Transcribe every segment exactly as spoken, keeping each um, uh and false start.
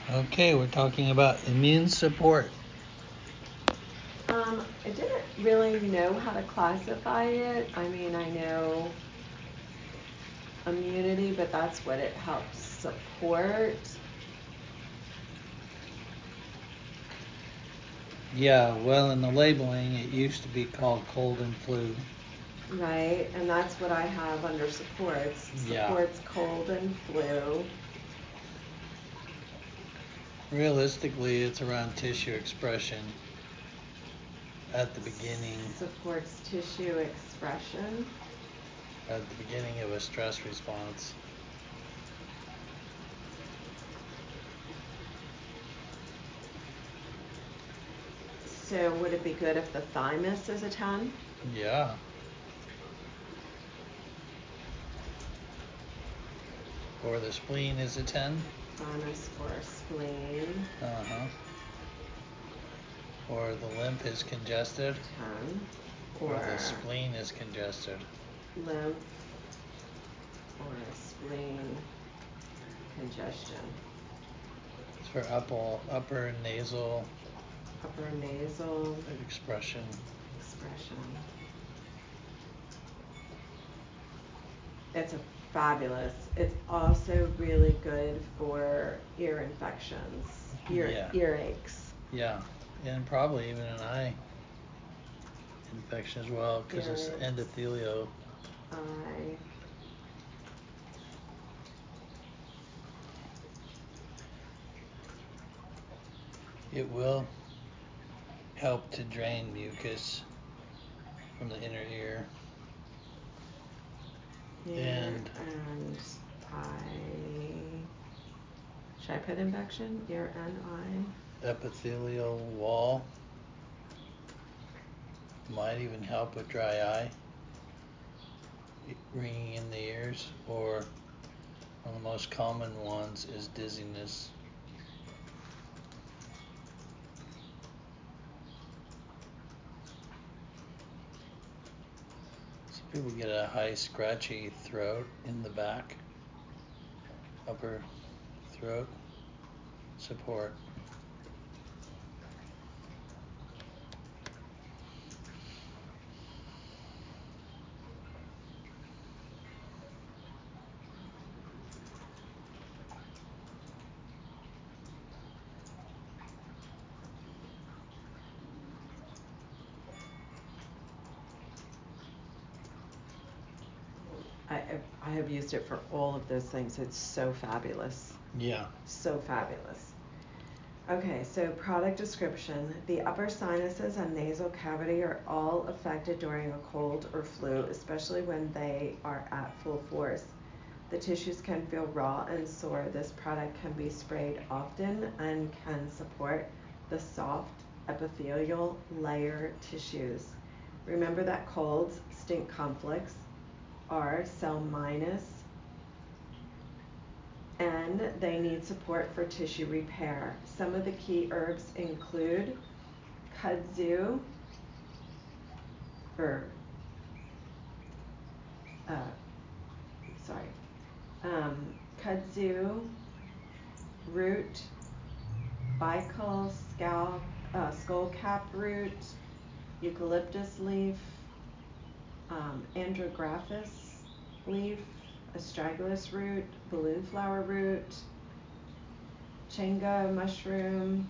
Okay, we're talking about immune support. Um, I didn't really know how to classify it. I mean, I know immunity, but that's what it helps support. Yeah, well, in the labeling, it used to be called cold and flu. Right, and that's what I have under supports. Yeah. Supports cold and flu. Realistically, it's around tissue expression at the beginning, Supports tissue expression. at the beginning of a stress response. So would it be good if the thymus is a ten? Yeah. Or the spleen is a ten. Thymus or spleen, Uh-huh. Or the lymph is congested. ten. Or Or the spleen is congested. lymph or spleen congestion. It's for upper, upper nasal Upper nasal expression. expression. It's a fabulous. It's also really good for ear infections, ear Yeah. earaches. Yeah, and probably even an eye infection as well, because it's Earaches, endothelial. eye. It will help to drain mucus from the inner ear. Ear And and eye. Should I put infection? Ear and eye. epithelial wall might even help with dry eye, ringing in the ears, or one of the most common ones is dizziness. Some people get a high scratchy throat in the back, upper throat support. I, I have used it for all of those things. It's so fabulous. Yeah. So fabulous. Okay, so product description. The upper sinuses and nasal cavity are all affected during a cold or flu, especially when they are at full force. The tissues can feel raw and sore. This product can be sprayed often and can support the soft epithelial layer tissues. Remember that colds, stink conflicts, are cell minus, and they need support for tissue repair. Some of the key herbs include kudzu, or uh, sorry, um, kudzu root, baikal skull, uh, skullcap root, eucalyptus leaf, um, andrographis leaf, astragalus root, balloon flower root, chenga mushroom,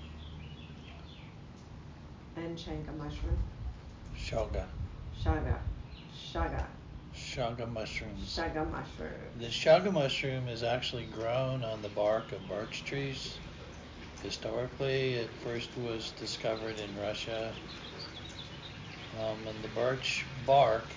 and chenga mushroom. Shaga. Shaga. Shaga. Shaga mushrooms. Shaga mushroom. The shaga mushroom is actually grown on the bark of birch trees. Historically, it first was discovered in Russia. Um, and the birch bark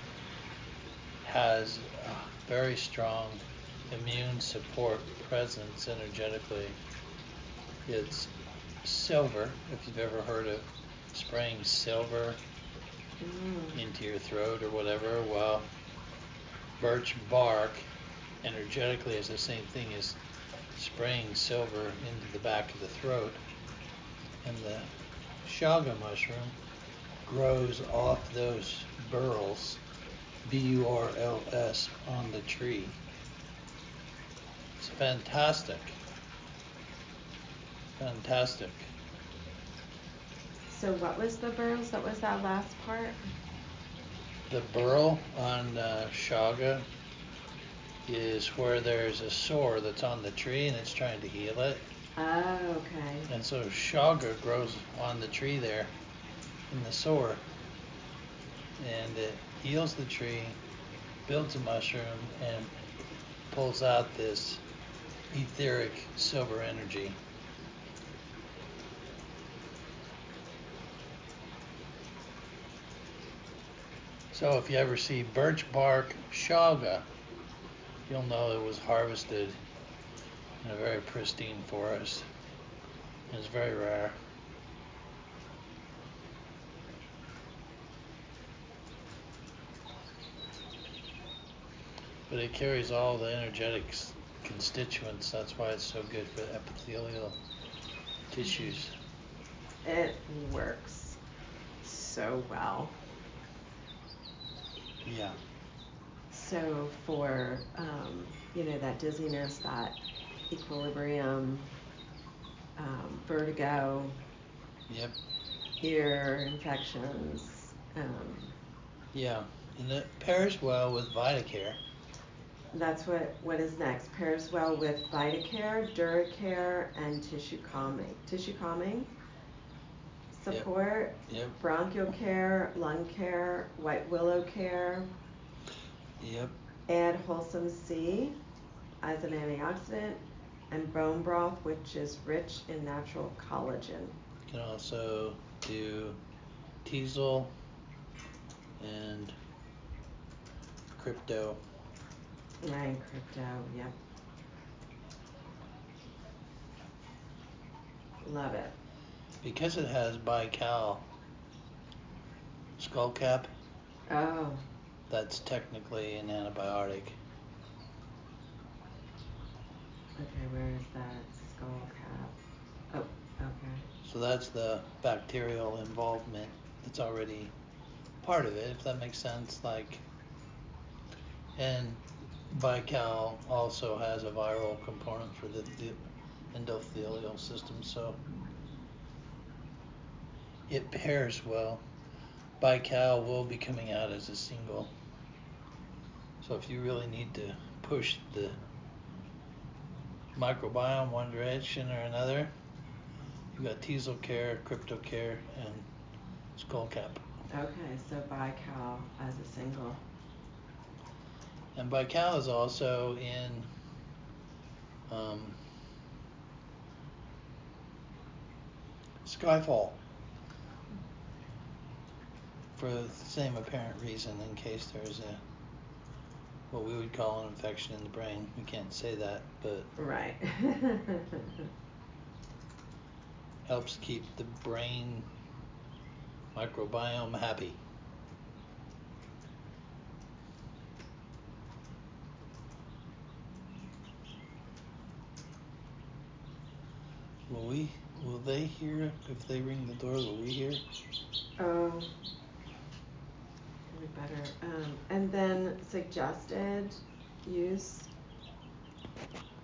has a very strong immune support presence energetically. It's silver, if you've ever heard of spraying silver Mm. into your throat or whatever. Well, birch bark energetically is the same thing as spraying silver into the back of the throat. And the shaga mushroom grows off those burls, B U R L S, on the tree. It's fantastic. fantastic. So what was the burls? What was that last part? The burl on uh, chaga is where there's a sore that's on the tree and it's trying to heal it. Oh, okay. And so chaga grows on the tree there in the sore. And it heals the tree, builds a mushroom, and pulls out this etheric silver energy. So if you ever see birch bark chaga, you'll know it was harvested in a very pristine forest. It's very rare. But it carries all the energetic constituents. That's why it's so good for epithelial tissues. It works so well. Yeah. So for, um, you know, that dizziness, that equilibrium, um, vertigo, Yep. ear infections. Um, Yeah, and it pairs well with VitaCare. that's what, what is next. Pairs well with VitaCare, DuraCare, and tissue calming. Tissue calming support, Yep. Yep. bronchial care, lung care, white willow care. Yep. Add wholesome C as an antioxidant, and bone broth, which is rich in natural collagen. You can also do teasel and crypto. And crypto, yep. Love it. Because it has bical skullcap, Oh, that's technically an antibiotic. okay, where is that skull cap? Oh, okay. So that's the bacterial involvement that's already part of it, if that makes sense. Like, and bical also has a viral component for the, the endothelial system, so it pairs well. Bical will be coming out as a single. So if you really need to push the microbiome one direction or another, you've got teasel care, crypto care, and skullcap. Okay, so bical as a single. And bical is also in um, Skyfall for the same apparent reason, in case there's a what we would call an infection in the brain. We can't say that, but Right. helps keep the brain microbiome happy. Will we? Will they hear if they ring the door? Will we hear? Oh, we better. Um, and then suggested use.